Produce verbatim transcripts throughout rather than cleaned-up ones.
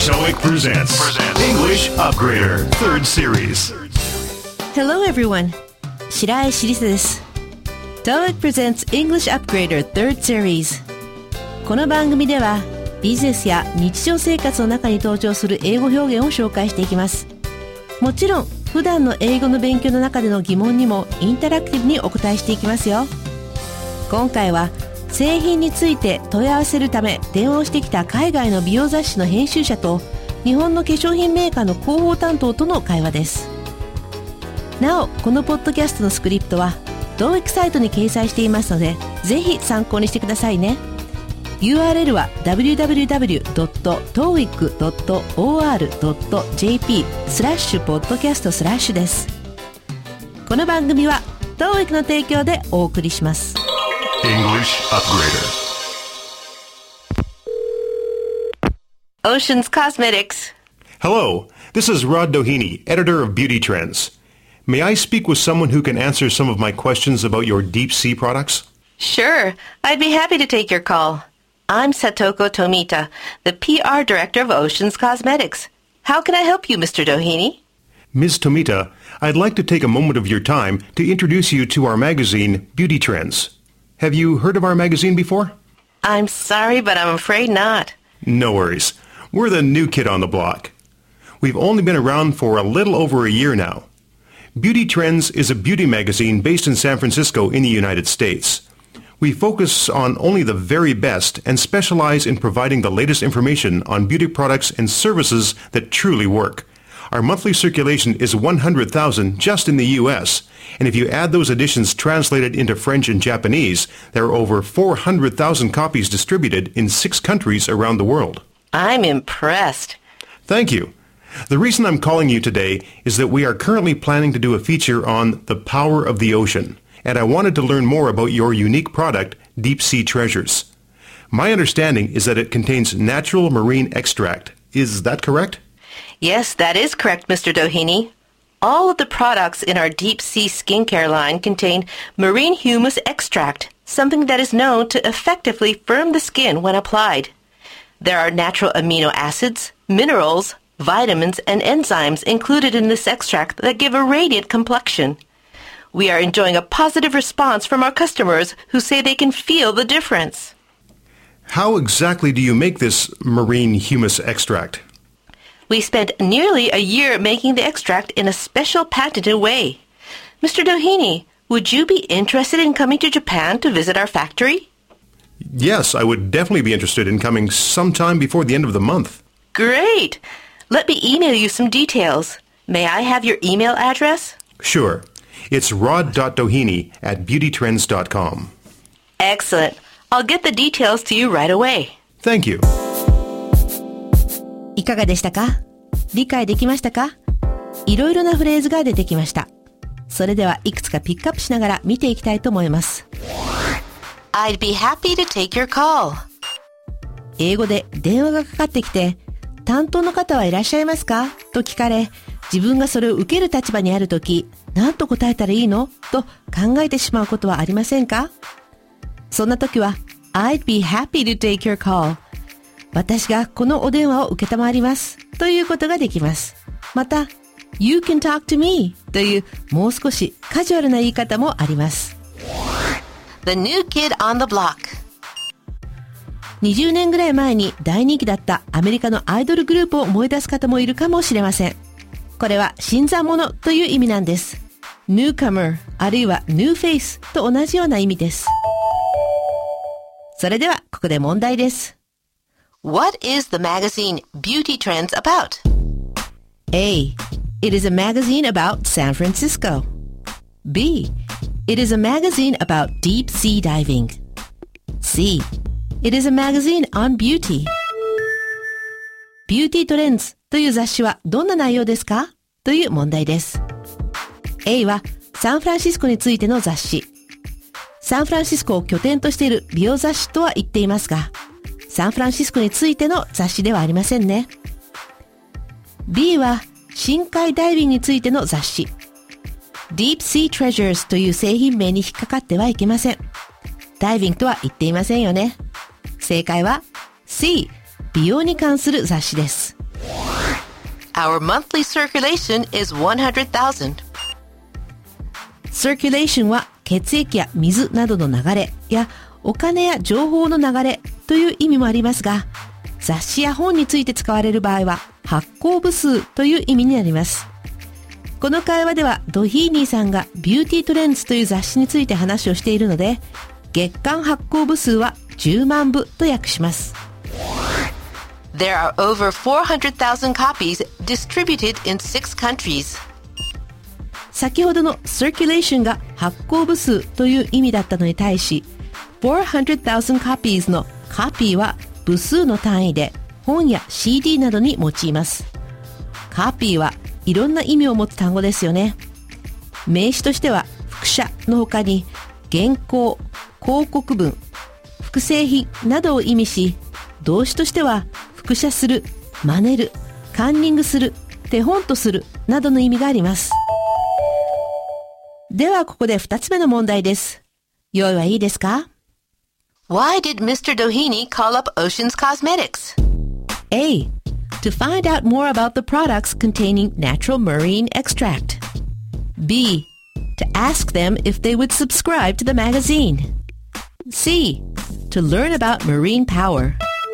トーイック presents English Upgrader third Series. Hello everyone. 白石りさです。トーイック presents English Upgrader third Series. この番組ではビジネスや日常生活の中に登場する英語表現を紹介していきます。もちろん普段の英語の勉強の中での疑問にもインタラクティブにお答えしていきますよ。今回は製品について問い合わせるため電話をしてきた海外の美容雑誌の編集者と日本の化粧品メーカーの広報担当との会話です。なおこのポッドキャストのスクリプトは トーイック サイトに掲載していますのでぜひ参考にしてくださいね。 ユーアールエル は ダブリューダブリューダブリュードットトーイックドットオーアールドットジェーピー スラッシュポッドキャストスラッシュです。この番組は トーイック の提供でお送りします。 English Upgrader. Oceans Cosmetics. Hello, this is Rod Doheny, editor of Beauty Trends. May I speak with someone who can answer some of my questions about your deep sea products? Sure, I'd be happy to take your call. I'm Satoko Tomita, the P R director of Oceans Cosmetics. How can I help you, Mister Doheny? Miz Tomita, I'd like to take a moment of your time to introduce you to our magazine, Beauty Trends. Have you heard of our magazine before? I'm sorry, but I'm afraid not. No worries. We're the new kid on the block. We've only been around for a little over a year now. Beauty Trends is a beauty magazine based in San Francisco in the United States. We focus on only the very best and specialize in providing the latest information on beauty products and services that truly work. Our monthly circulation is one hundred thousand just in the U S, and if you add those editions translated into French and Japanese, there are over four hundred thousand copies distributed in six countries around the world. I'm impressed. Thank you. The reason I'm calling you today is that we are currently planning to do a feature on the power of the ocean, and I wanted to learn more about your unique product, Deep Sea Treasures. My understanding is that it contains natural marine extract. Is that correct? Yes, that is correct, Mister Doheny. All of the products in our deep sea skincare line contain marine humus extract, something that is known to effectively firm the skin when applied. There are natural amino acids, minerals, vitamins, and enzymes included in this extract that give a radiant complexion. We are enjoying a positive response from our customers who say they can feel the difference. How exactly do you make this marine humus extract? We spent nearly a year making the extract in a special patented way. Mister Doheny, would you be interested in coming to Japan to visit our factory? Yes, I would definitely be interested in coming sometime before the end of the month. Great! Let me email you some details. May I have your email address? Sure. It's rod dot doheny at beauty trends dot com. Excellent. I'll get the details to you right away. Thank you. いかがでしたか？理解できましたか？いろいろなフレーズが出てきました。それではいくつかピックアップしながら見ていきたいと思います。I'd be happy to take your call. 英語で電話がかかってきて、担当の方はいらっしゃいますか？と聞かれ、自分がそれを受ける立場にあるとき、何と答えたらいいの？と考えてしまうことはありませんか？そんな時は、I'd be happy to take your call.私がこのお電話を受けたまわりますということができます。また、You can talk to me というもう少しカジュアルな言い方もあります。The new kid on the block にじゅうねんぐらい前に大人気だったアメリカのアイドルグループを思い出す方もいるかもしれません。これは新参者という意味なんです。Newcomer あるいは New Face と同じような意味です。それではここで問題です。What is the magazine Beauty Trends about? A. It is a magazine about San Francisco. B. It is a magazine about deep sea diving. C. It is a magazine on beauty. Beauty Trends という雑誌はどんな内容ですか？という問題です。A はサンフランシスコについての雑誌。サンフランシスコを拠点としている美容雑誌とは言っていますが、サンフランシスコについての雑誌ではありませんね。B は深海ダイビングについての雑誌。Deep Sea Treasures という製品名に引っかかってはいけません。ダイビングとは言っていませんよね。正解は C、美容に関する雑誌です。 Our monthly circulation is one hundred thousand. Circulation は血液や水などの流れやお金や情報の流れという意味もありますが、雑誌や本について使われる場合は発行部数という意味になります。この会話ではドヒーニーさんがビューティートレンズという雑誌について話をしているので、月間発行部数はじゅうまんぶと訳します。There are over four hundred thousand copies distributed in six countries. 先ほどの circulation が発行部数という意味だったのに対し、four hundred thousand copies の copy は部数の単位で本や シーディー などに用います。copy はいろんな意味を持つ単語ですよね。名詞としては複写の他に原稿、広告文、複製品などを意味し、動詞としては複写する、真似る、カンニングする、手本とするなどの意味があります。ではここで二つ目の問題です。用意はいいですか？ Why did Mister Doheny call up Oceans Cosmetics? A. To find out more about the products containing natural marine extract. B. To ask them if they would subscribe to the magazine. C. To learn about marine power.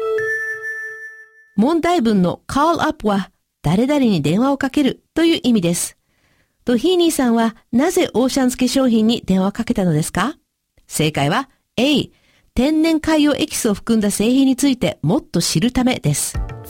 問題文の call up は誰々に電話をかけるという意味です。ドヒーニーさんはなぜオーシャンズ化粧品に電話をかけたのですか？正解は A. 天然海洋エキスを含んだ製品についてもっと知るためです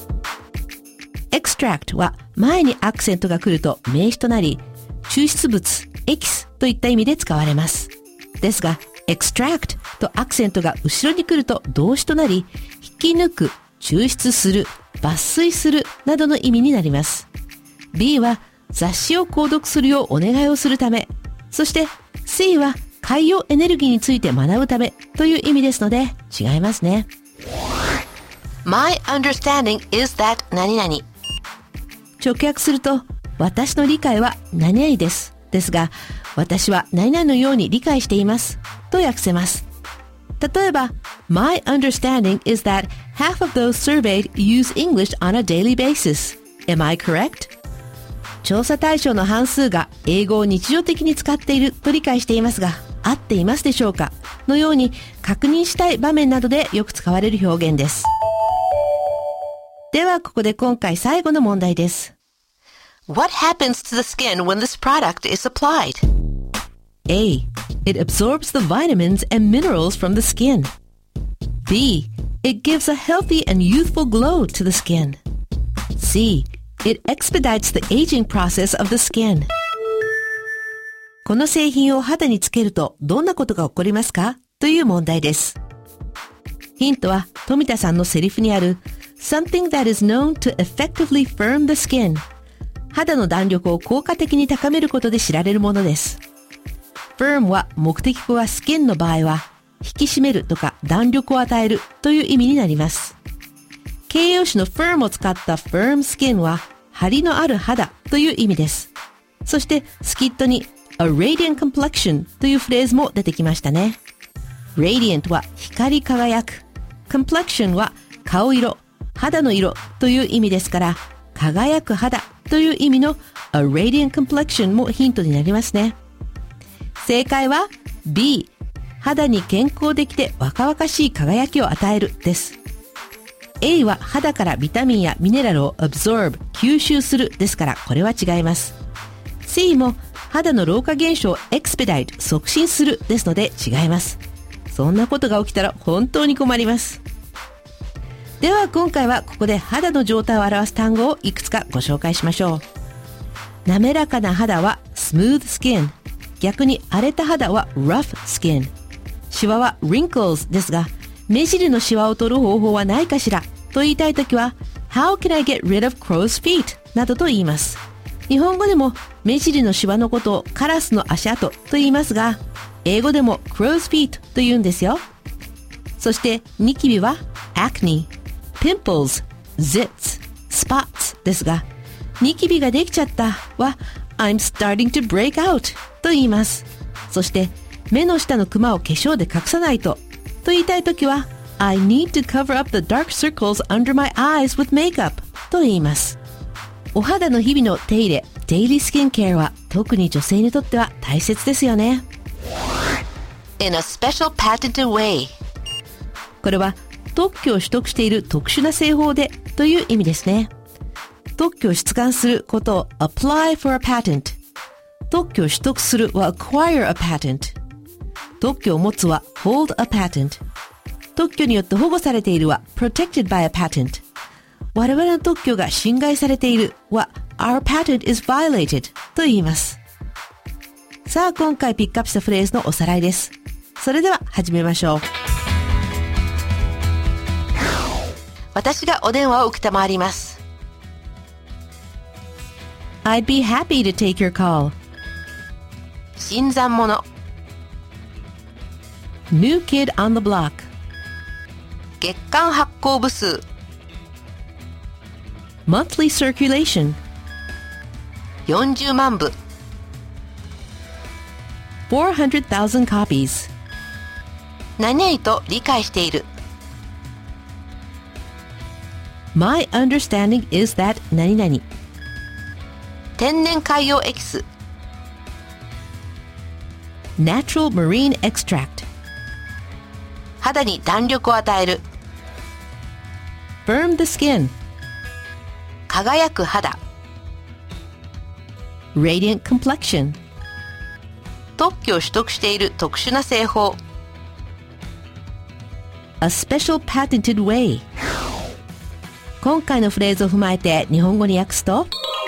。extract は前にアクセントが来ると名詞となり、抽出物、エキスといった意味で使われます。ですが、extract とアクセントが後ろに来ると動詞となり、引き抜く、抽出する、抜粋するなどの意味になります。B は雑誌を購読するようお願いをするため、そして C は海洋エネルギーについて学ぶためという意味ですので違いますね。My understanding is that 何々。直訳すると、私の理解は何々です。ですが、私は何々のように理解しています。と訳せます。例えば、My understanding is that half of those surveyed use English on a daily basis. Am I correct? 調査対象の半数が英語を日常的に使っていると理解していますが、合っていますでしょうか？のように確認したい場面などでよく使われる表現です。ではここで今回最後の問題です。What happens to the skin when this product is applied? A. It absorbs the vitamins and minerals from the skin. B. It gives a healthy and youthful glow to the skin. C. It expedites the aging process of the skin. この製品を肌につけるとどんなことが起こりますか？という問題です。ヒントは富田さんのセリフにある Something that is known to effectively firm the skin. 肌の弾力を効果的に高めることで知られるものです。firm は目的語が skin の場合は引き締めるとか弾力を与えるという意味になります。形容詞の firm を使った firm skin は張りのある肌という意味です。そしてスキットに a radiant complexion というフレーズも出てきましたね。radiant は光り輝く。complexion は顔色、肌の色という意味ですから、輝く肌という意味の a radiant complexion もヒントになりますね。正解は B。肌に健康できて若々しい輝きを与えるです。A は肌からビタミンやミネラルを absorb 吸収するですからこれは違います。C も肌の老化現象を expedite 促進するですので違います。そんなことが起きたら本当に困ります。では今回はここで肌の状態を表す単語をいくつかご紹介しましょう。滑らかな肌は smooth skin。逆に荒れた肌は rough skin。シワは wrinkles ですが、目尻のシワを取る方法はないかしらと言いたいときは How can I get rid of crow's feet? などと言います。日本語でも目尻のシワのことをカラスの足跡と言いますが、英語でも crow's feet と言うんですよ。そしてニキビは acne、pimples、zits、spots ですが、ニキビができちゃったは I'm starting to break out と言います。そして目の下のクマを化粧で隠さないとと言いたいときは I need to cover up the dark circles under my eyes with makeup と言います。 お肌の日々の手入れ、デイリースキンケアは特に女性にとっては大切ですよね。 In a special patented way。 これは特許を取得している特殊な製法でという意味ですね。特許を出願することを apply for a patent。特許を取得するは acquire a patent。特許を持つは hold a patent。特許によって保護されているは protected by a patent。我々の特許が侵害されているは our patent is violated と言います。さあ、今回ピックアップしたフレーズのおさらいです。それでは始めましょう。 私がお電話を受けたまわります。 I'd be happy to take your call. 新参者。 New kid on the block. 月間発行部数。 Monthly circulation. よんじゅうまんぶ。 four hundred thousand copies. 何々と理解している。 My understanding is that 何々。 天然海洋エキス。 Natural marine extract. 肌に弾力を与える。 Firm the skin. 輝く肌。 Radiant complexion. 特許を取得している特殊な製法。 A special patented way. 今回のフレーズを踏まえて日本語に訳すと、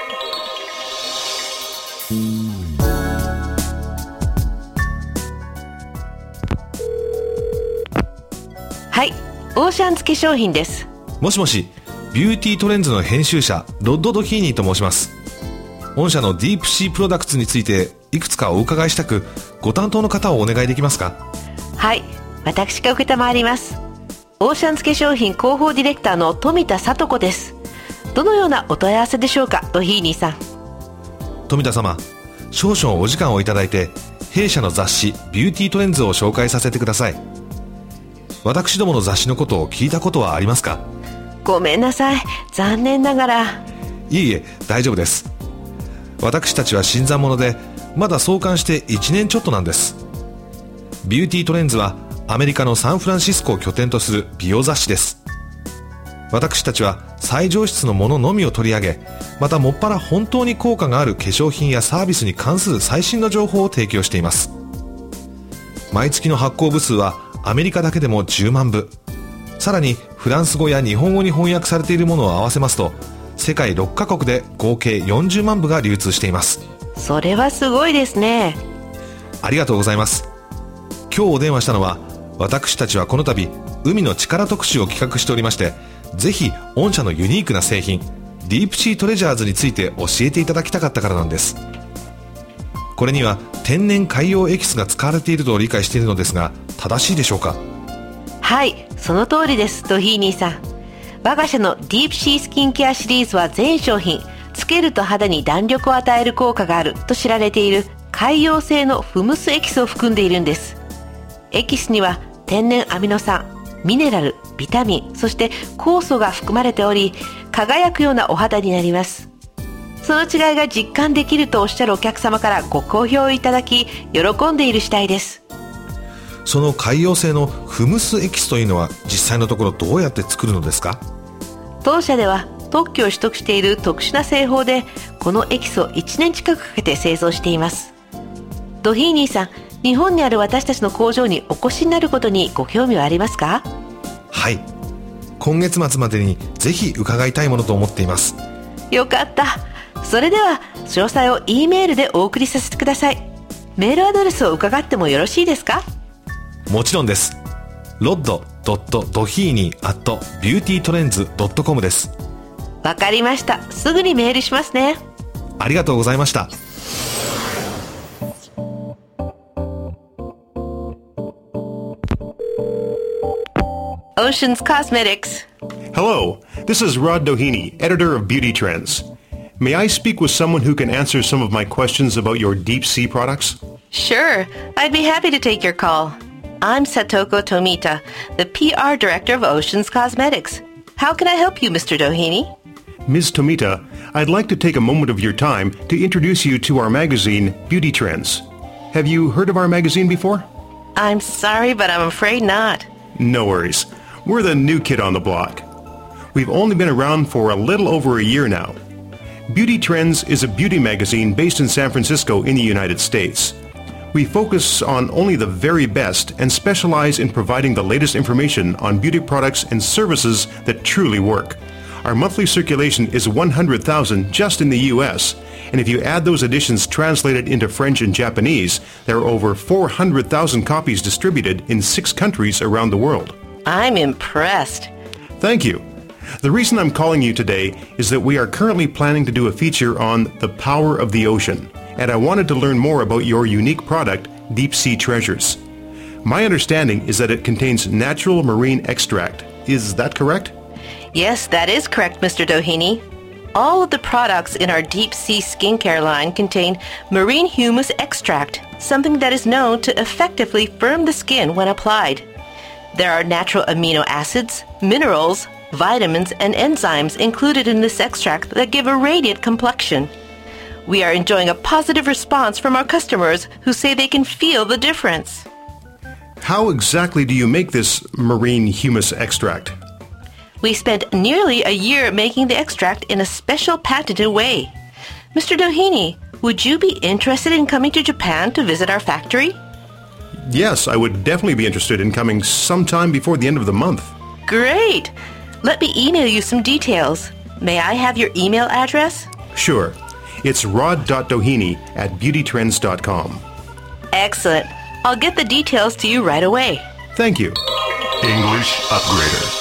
はい、オーシャンズ化粧品です。 もしもし、ビューティートレンズの編集者ロッド・ドヒーニーと申します。御社のディープシープロダクツについていくつかお伺いしたく、ご担当の方をお願いできますか？ はい、私が受けたまわります。オーシャンズ化粧品広報ディレクターの富田聡子です。どのようなお問い合わせでしょうか、ドヒーニーさん。 富田様、少々お時間をいただいて弊社の雑誌ビューティートレンズを紹介させてください。私どもの雑誌のことを聞いたことはありますか？ ごめんなさい、残念ながら。 いえいえ、大丈夫です。私たちは新参者でまだ創刊していちねんちょっとなんです。ビューティートレンズはアメリカのサンフランシスコを拠点とする美容雑誌です。私たちは最上質のもののみを取り上げ、またもっぱら本当に効果がある化粧品やサービスに関する最新の情報を提供しています。毎月の発行部数はアメリカだけでもじゅうまんぶ、さらにフランス語や日本語に翻訳されているものを合わせますと世界ろっかこくで合計よんじゅうまんぶが流通しています。 それはすごいですね。 ありがとうございます。今日お電話したのは、私たちはこの度海の力特集を企画しておりまして、ぜひ御社のユニークな製品ディープシートレジャーズについて教えていただきたかったからなんです。これには天然海洋エキスが使われていると理解しているのですが、正しいでしょうか？ はい、その通りです、ドヒーニーさん。我が社のディープシースキンケアシリーズは全商品つけると肌に弾力を与える効果があると知られている海洋性のフムスエキスを含んでいるんです。エキスには天然アミノ酸、ミネラル、ビタミン、そして酵素が含まれており、輝くようなお肌になります。その違いが実感できるとおっしゃるお客様からご好評いただき、喜んでいる次第です。 その海洋性のフムスエキスというのは実際のところどうやって作るのですか？ 当社では特許を取得している特殊な製法で、このエキスをいちねん近くかけて製造しています。ドヒーニーさん、日本にある私たちの工場にお越しになることにご興味はありますか？ はい、今月末までにぜひ伺いたいものと思っています。 よかった。それでは詳細を E メールでお送りさせてください。メールアドレスを伺ってもよろしいですか？ もちろんです。ロッド ドット ドヒーニー アット ビューティートレンズ ドット コム です。 わかりました。すぐにメールしますね。 ありがとうございました。 Oceans Cosmetics. Hello, this is Rod Doheny, editor of Beauty Trends. May I speak with someone who can answer some of my questions about your deep sea products? Sure, I'd be happy to take your call. I'm Satoko Tomita, the P R director of Oceans Cosmetics. How can I help you, Mister Doheny? Miz Tomita, I'd like to take a moment of your time to introduce you to our magazine, Beauty Trends. Have you heard of our magazine before? I'm sorry, but I'm afraid not. No worries. We're the new kid on the block. We've only been around for a little over a year now. Beauty Trends is a beauty magazine based in San Francisco in the United States. We focus on only the very best and specialize in providing the latest information on beauty products and services that truly work. Our monthly circulation is one hundred thousand just in the U S, and if you add those editions translated into French and Japanese, there are over four hundred thousand copies distributed in six countries around the world. I'm impressed. Thank you. The reason I'm calling you today is that we are currently planning to do a feature on the power of the ocean, and I wanted to learn more about your unique product, Deep Sea Treasures. My understanding is that it contains natural marine extract. Is that correct? Yes, that is correct, Mister Doheny. All of the products in our Deep Sea Skincare line contain marine humus extract, something that is known to effectively firm the skin when applied. There are natural amino acids, minerals, vitamins, and enzymes included in this extract that give a radiant complexion. We are enjoying a positive response from our customers who say they can feel the difference. How exactly do you make this marine humus extract? We spent nearly a year making the extract in a special patented way. Mister Doheny, would you be interested in coming to Japan to visit our factory? Yes, I would definitely be interested in coming sometime before the end of the month. Great! Let me email you some details. May I have your email address? Sure. It's rod dot doheny at beauty trends dot com. Excellent. I'll get the details to you right away. Thank you. English Upgrader.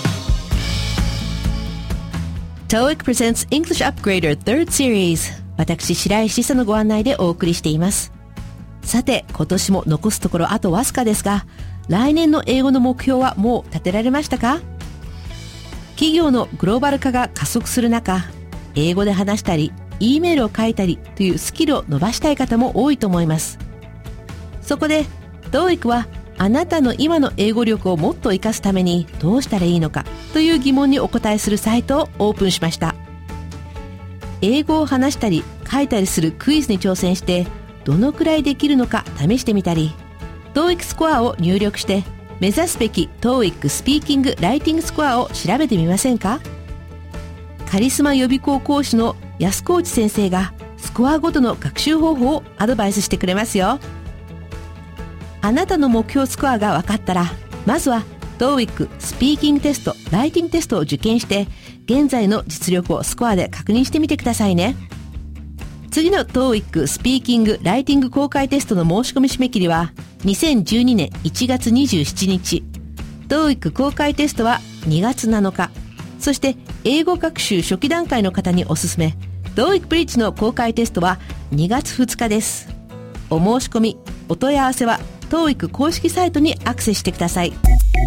トーイック presents English Upgrader third Series。私、白石千佐のご案内でお送りしています。さて、今年も残すところあとわずかですが、来年の英語の目標はもう立てられましたか？企業のグローバル化が加速する中、英語で話したり、E メールを書いたりというスキルを伸ばしたい方も多いと思います。そこで トーイック はあなたの今の英語力をもっと活かすためにどうしたらいいのかという疑問にお答えするサイトをオープンしました。英語を話したり書いたりするクイズに挑戦してどのくらいできるのか試してみたり、 トーイック スコアを入力して目指すべき トーイック スピーキング・ライティングスコアを調べてみませんか？カリスマ予備校講師の安河内先生がスコアごとの学習方法をアドバイスしてくれますよ。あなたの目標スコアが分かったら、まずは トーイック スピーキングテスト、ライティングテストを受験して現在の実力をスコアで確認してみてくださいね。次の トーイック スピーキング・ライティング公開テストの申し込み締め切りはにせんじゅうにねんいちがつにじゅうしちにち、 トーイック 公開テストはにがつなのか、そして英語学習初期段階の方におすすめ トーイック ブリッジの公開テストはにがつふつかです。お申し込み、お問い合わせは トーイック 公式サイトにアクセスしてください。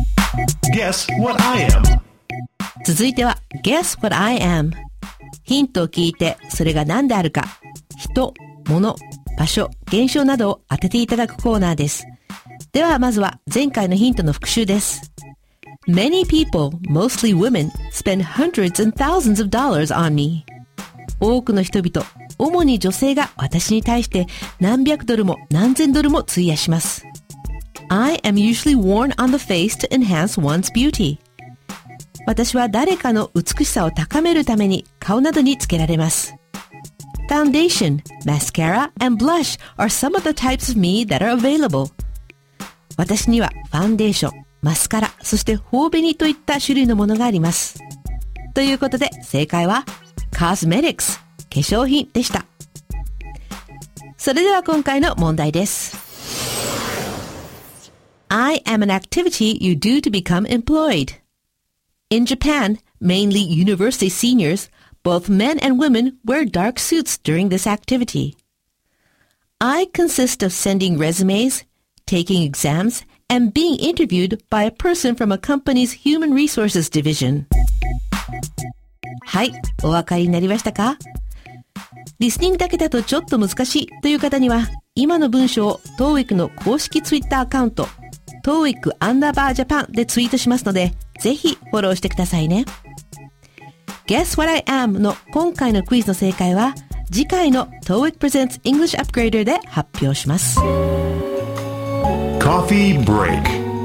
Guess what I am. 続いては Guess what I am。 ヒントを聞いてそれが何であるか、人、物、場所、現象などを当てていただくコーナーです。ではまずは前回のヒントの復習です。 Many people, mostly women, spend hundreds and thousands of dollars on me。 多くの人々、主に女性が私に対して何百ドルも何千ドルも費やします。 I am usually worn on the face to enhance one's beauty。 私は誰かの美しさを高めるために顔などにつけられます。 Foundation, mascara, and blush are some of the types of me that are available。 私にはファンデーション、マスカラ、そして頬紅といった種類のものがあります。ということで正解は Cosmetics、 化粧品でした。それでは今回の問題です。 I am an activity you do to become employed. In Japan, mainly university seniors, both men and women wear dark suits during this activity. I consist of sending resumes, taking exams, and being interviewed by a person from a company's human resources division. はい、お分かりになりましたか？リスニングだけだとちょっと難しいという方には、今の文章を トーイック の公式ツイッターアカウント トーイック アンダーバージャパンでツイートしますので、ぜひフォローしてくださいね。 Guess What I Am の今回のクイズの正解は次回の トーイック Presents English Upgrader で発表します。 Coffee Break。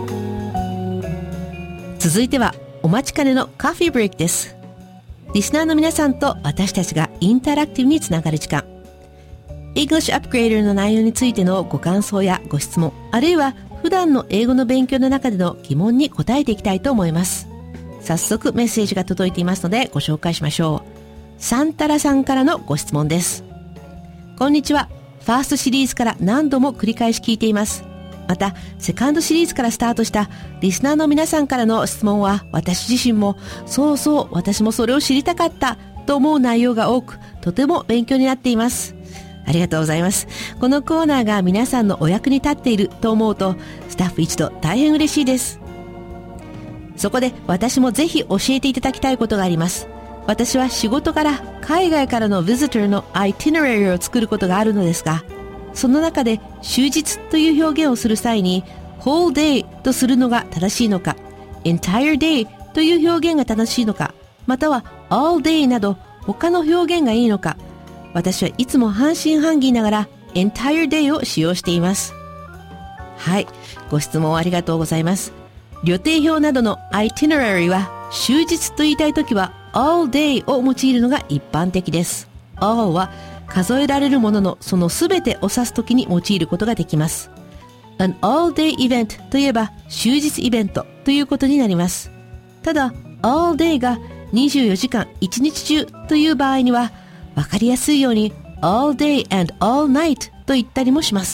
続いてはお待ちかねの Coffee Break です。リスナーの皆さんと私たちがインタラクティブにつながる時間。English Upgrader の内容についてのご感想やご質問、あるいは普段の英語の勉強の中での疑問に答えていきたいと思います。早速メッセージが届いていますのでご紹介しましょう。サンタラさんからのご質問です。こんにちは。ファーストシリーズから何度も繰り返し聞いています。またセカンドシリーズからスタートしたリスナーの皆さんからの質問は私自身もそうそう私もそれを知りたかったと思う内容が多く、とても勉強になっています。ありがとうございます。このコーナーが皆さんのお役に立っていると思うとスタッフ一同大変嬉しいです。そこで私もぜひ教えていただきたいことがあります。私は仕事から海外からのビジターのアイティナリーを作ることがあるのですが、その中で終日という表現をする際に whole day とするのが正しいのか、entire day という表現が正しいのか、または all day など他の表現がいいのか、私はいつも半信半疑ながら entire day を使用しています。はい、ご質問ありがとうございます。旅程表などの itinerary は終日と言いたいときは all day を用いるのが一般的です。all は数えられるもののそのすべてを指すときに用いることができます。An all day event といえば終日イベントということになります。ただ all day がにじゅうよじかん一日中という場合にはわかりやすいように all day and all night と言ったりもします。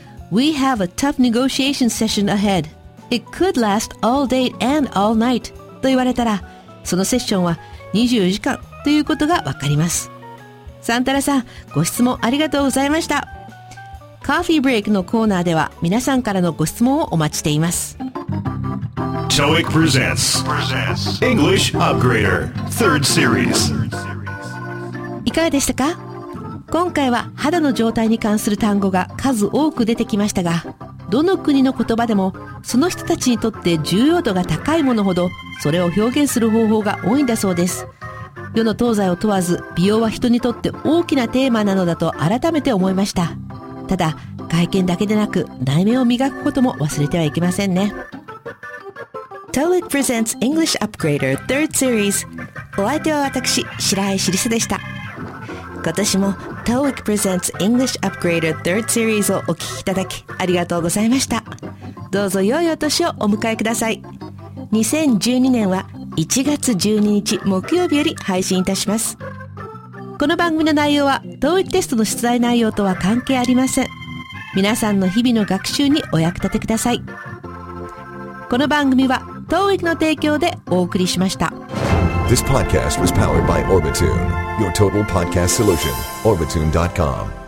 We have a tough negotiation session ahead.It could last all day and all night と言われたら、そのセッションはにじゅうよじかんということがわかります。サンタラさん、ご質問ありがとうございました。カーフィーブレイクのコーナーでは皆さんからのご質問をお待ちしています。 トーイック presents English Upgrader third Series。 いかがでしたか？今回は肌の状態に関する単語が数多く出てきましたが、どの国の言葉でもその人たちにとって重要度が高いものほどそれを表現する方法が多いんだそうです。世の東西を問わず美容は人にとって大きなテーマなのだと改めて思いました。ただ外見だけでなく内面を磨くことも忘れてはいけませんね。 トーイック Presents English Upgrader third Series。 お相手は私白井しりさでした。今年も トーイック Presents English Upgrader third Series をお聞きいただきありがとうございました。どうぞ良いお年をお迎えください。にせんじゅうにねんはいちがつじゅうににち木曜日より配信いたします。この番組の内容は トーイック テストの出題内容とは関係ありません。皆さんの日々の学習にお役立てください。この番組は トーイック の提供でお送りしました。 This podcast was powered by Orbitune, your total podcast solution, orbitune dot com.